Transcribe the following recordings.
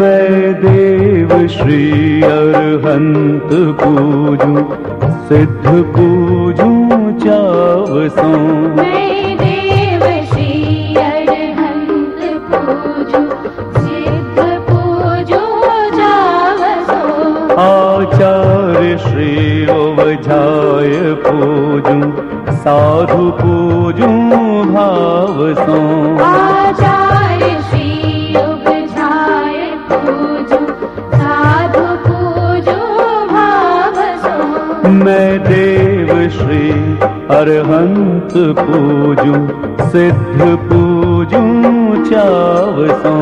मैं देव श्री अरहंत पूजूं, सिद्ध पूजूं चावसों। मैं देव श्री अरहंत पूजूं, सिद्ध पूजूं चावसों। आचार्य श्री ओवझाय पूजूं, साधु पूजूं भावसों। आचार्य श्री ओवझाय पूजूं, साधु पूजूं भावसों। मैं देव श्री अरहंत पूजूं, सिद्ध पूजूं चावसों।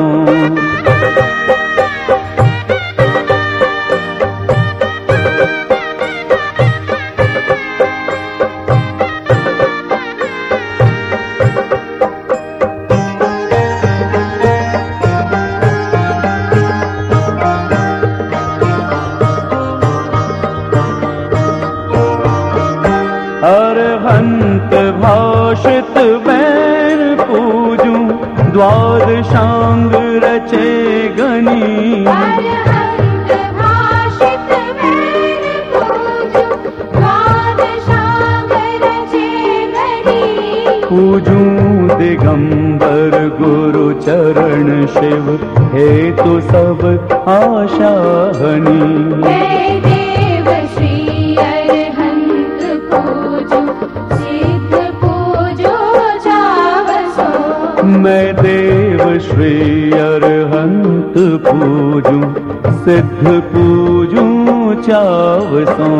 अरहंत भाषित बैर पूजूं, द्वादशांग रचे गनी। अरहंत भाषित बैर पूजूं, द्वादशांग रचे गनी। पूजूं दिगंबर गुरु चरण शिव, हेतु सब आशा हनी। मैं देव श्री अरहंत पूजूं, सिद्ध पूजूं चावसों। मैं देव श्री अरहंत पूजूं, सिद्ध पूजूं चावसों।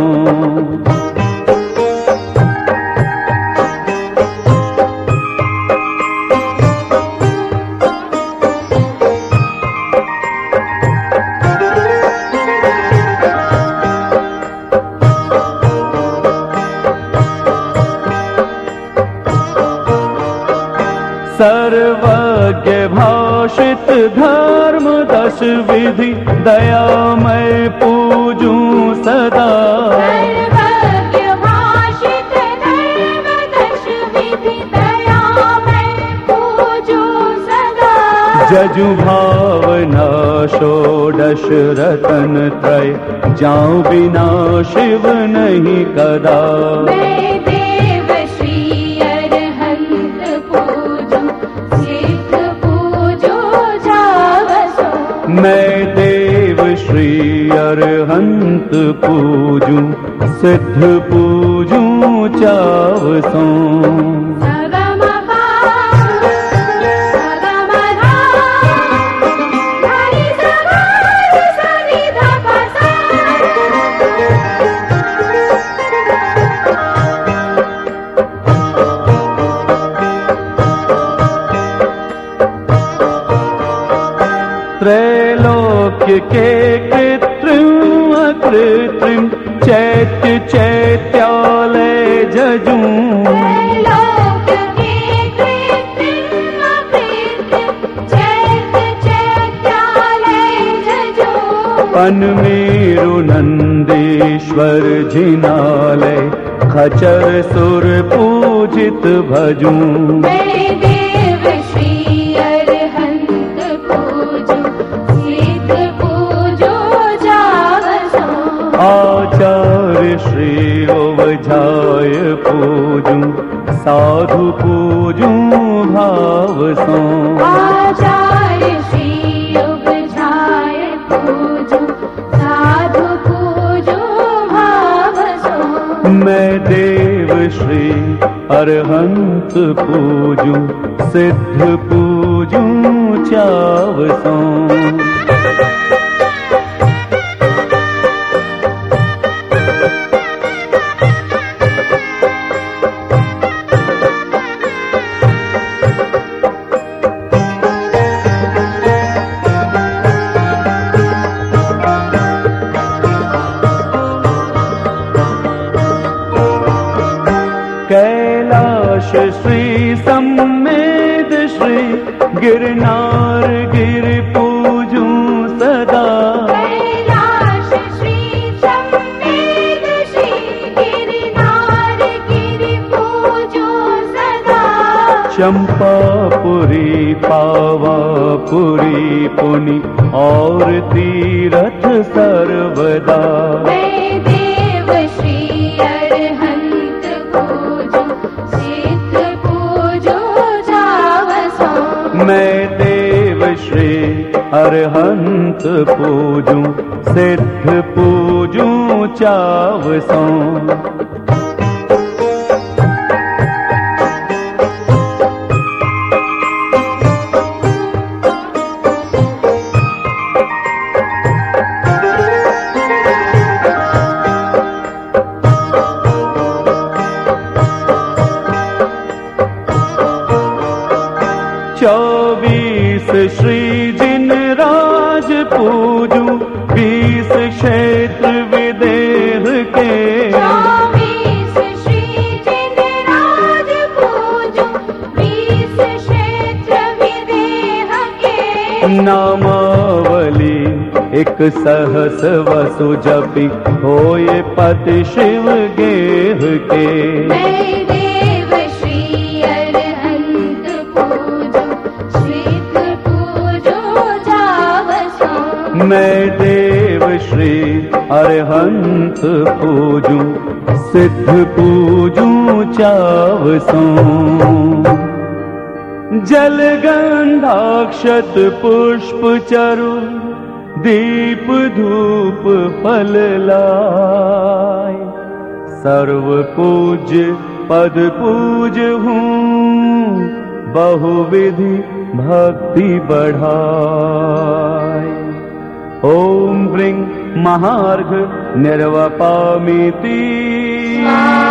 सर्वज्ञ भाषित धर्म दश विधि, दयामय पूजूं सदा। सर्वज्ञ भाषित धर्म दश विधि, दयामय पूजूं सदा। जजु भावना षोडश रतन त्रय, जाऊं बिना शिव नहीं कदा। मैं देव श्री अरहंत पूजूं, सिद्ध पूजूं चावसों। मैं देव श्री अरहंत पूजूं, सिद्ध पूजूं चावसों। त्रैलोक्य के कृत्रिम अकृत्रिम, चैत्य चैत्यालय जजूं। त्रैलोक्य के कृत्रिम अकृत्रिम, चैत्य चैत्यालय जजूं। पनमेरु नंदीश्वर जिनालय, खचर सुर पूजित भजूं। मैं देव श्री अरहंत पूजूं, सिद्ध पूजूं चावसों। आचार्य श्री ओवझाय पूजूं, साधु पूजूं भावसों। आचार्य श्री ओवझाय पूजूं, साधु पूजूं भावसों। मैं देव श्री अरहंत पूजूं, सिद्ध पूजूं चावसों। कैलाश श्री सम्मेद श्री, गिरनार गिर पूजूं सदा। कैलाश श्री सम्मेद श्री, गिरनार गिर पूजूं सदा। चंपापुरी पावापुरी पुनि और तीरथ सर्वदा। मैं देव श्री अरहंत पूजो सिद्ध पूजो जावसो। मैं देव श्री अरहंत पूजूं सिद्ध पूजूं चावसों। चौबीस श्री जिन राज पूजूं 20 क्षेत्र विदेह के। 24 श्री जिन राज पूजूं 20 क्षेत्र विदेह के। नामावली एक सहस वसु जपि होए पति शिव गेह के। मैं देव श्री अरहंत पूजो सिद्ध पूजो जावसो। मैं देव श्री अरहंत पूजूं सिद्ध पूजूं चावसों। जल गंधाक्षत पुष्प चरु दीप धूप फल लाय। सर्व पूज्य पद पूज हूँ बहुविधि भक्ति बढ़ाय। ओम ब्रिंग महार्घ निर्वपामिति।